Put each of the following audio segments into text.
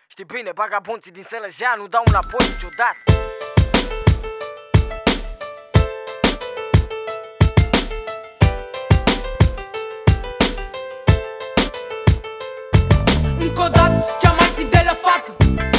Știi bine, bagabonții din Sălăjea nu dau înapoi niciodată. Încă o dată, cea mai fidelă fată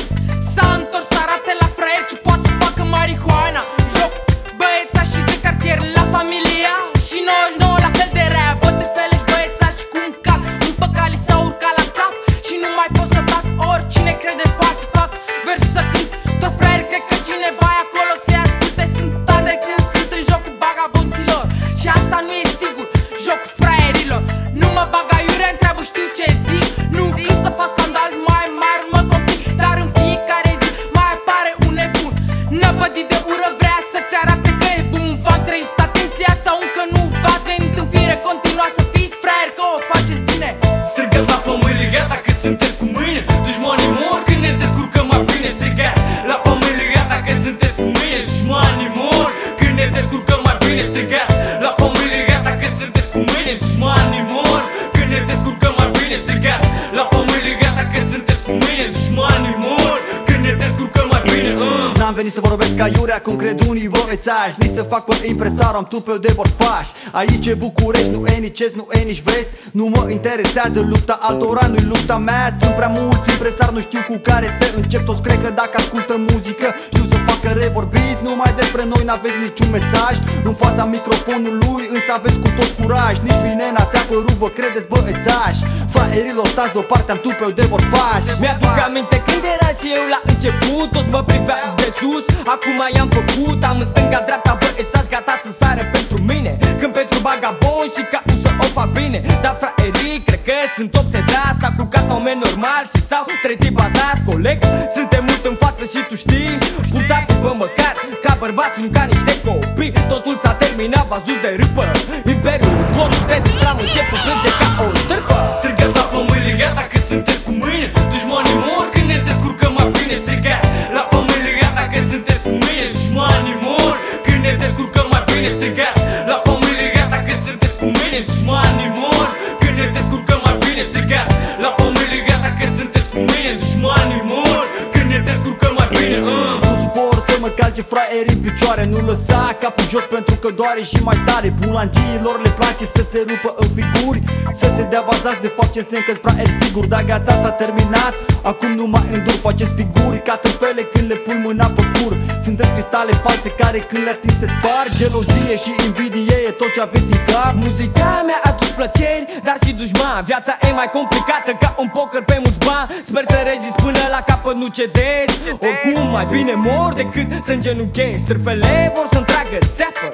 s-a întors să arate la fraier ce poate să facă marihuana. Joc băiețașii de cartier la familia și 99 la fel de rea. Văd trifelești băiețași cu un cap în păcali s-au urcat la cap și nu mai pot să tac. Oricine crede poate să fac versul să cânt. Toți fraieri cred că cineva e acolo să ia asculte. Sunt ani de când sunt în jocul bagabonților și asta nu e sigur, jocul fraierilor. Nu mă bag aiurea, întreabă, știu ce zic. Nu vin să fac scandal, mai mari mă copii, dar în fiecare zi mai apare un nebun năpădit de ură, vrea să-ți arate că e bun. V-am trăit atenția sau încă nu v-ați venit în fire? Continua să fiți fraieri că o faceți bine. Strigați la familie, gata că sunteți cu mâine. Dușmanii mor când ne descurcăm mai bine. Strigați la familie, gata că sunteți cu mâine. Dușmanii mor când ne descurcăm mai bine. Strigați la familie, gata că sunteți cu mâine. Dușmanii mor când ne descurcăm mai bine. Strigați la familie, gata că sunteți cu mâine. Dușmanii mor când ne descurcăm mai bine. N-am venit să vorbesc ca iurea cum cred unii băiețași, nici să fac pe impresar, am tupeu de borfaș. Aici e București, nu e nici est, nu e nici vest. Nu mă interesează lupta altora, nu-i lupta mea. Sunt prea mulți impresari, nu știu cu care să încep. Toți cred că dacă ascultă muzică știu să facă revorbiți. Numai despre noi n-aveți niciun mesaj în fața microfonului, însă aveți cu toți curaj. Nici mine n-ați apărut, vă credeți băiețași. Fraierilor, stați deoparte, am tupeu de borfaș. Mi-aduc aminte când era și eu la început. Toți mă priveau de sus, acum i-am făcut. Am în stânga dreapta băiețași gata să sară pentru mine. Când pentru bagabon și ca să o fac bine. Dar fraierii cred că sunt obsedați. S-a culcat oameni normal și s-au trezit bazați. Coleg, suntem mult în față și tu știi. Purtați-vă măcar ca bărbați, nu ca niște copii. Totul s-a terminat, v-ați dus de râpă. Imperiul vostru se distramă, șeful plânge ca o târfă. Strigați la familie, gata că sunteți cu mâine. Dușmanii mor când ne descurcăm mai bine. Strigați la familie, gata că sunteți cu mâine. Dușmanii mor când ne descurcăm mai bine. Strigați la familie, gata că sunteți cu mâine. Dușmanii mor când ne descurcăm mai bine. Strigați la familie, gata că sunteți cu mâine. Dușmanii mor când ne descurcăm mai bine. Nu suport să mă calce fraierii în picioare. Nu lăsa capul jos pentru că doare și mai tare. Bulangiilor le place să se rupă în figuri, să se dea bazați, de fapt ce înseamnă că-s fraieri sigur. Dar gata, s-a terminat, acum nu mai îndur. Faceți figuri ca târfele când le pun mâna pe cur. Sunteți cristale false care când le atingi se sparg. Gelozie și invidie e tot ce aveți în cap. Muzica mi-a adus plăceri, dar și dușman. Viața e mai complicată ca un poker pe mulți bani. Sper să rezist până la capăt, nu cedez. Oricum mai bine mor decât să îngenunchezi. Strâfele vor să-mi tragă țeapă.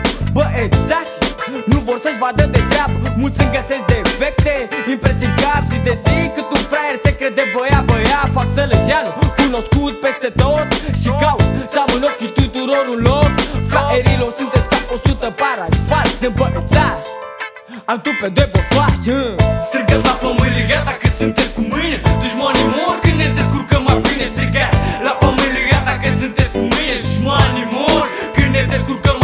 Băiețașii nu vor să-și vadă de treabă. Mulți îmi găsesc defecte, impresii în cap zi de zi. Cât un fraier se crede băia, fac sălăjeanul cunoscut peste tot și caut să am în ochii tuturor un loc. Fraierilor, sunteți ca 100 parași falsi. Sunt băiețași, am tupe de borfași. Strigați la familie, gata că sunteți cu mâine. Dușmanii mor când ne descurcăm mai bine. Strigați la familie, gata că sunteți cu mâine. Dușmanii mor când ne descurcăm